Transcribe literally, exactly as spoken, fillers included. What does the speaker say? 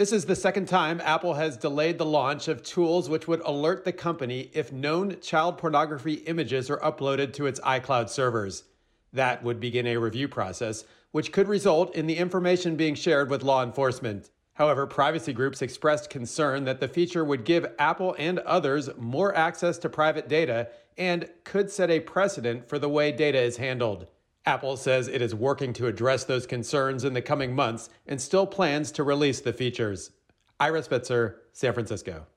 This is the second time Apple has delayed the launch of tools which would alert the company if known child pornography images are uploaded to its iCloud servers. That would begin a review process, which could result in the information being shared with law enforcement. However, privacy groups expressed concern that the feature would give Apple and others more access to private data and could set a precedent for the way data is handled. Apple says it is working to address those concerns in the coming months and still plans to release the features. Ira Spitzer, San Francisco.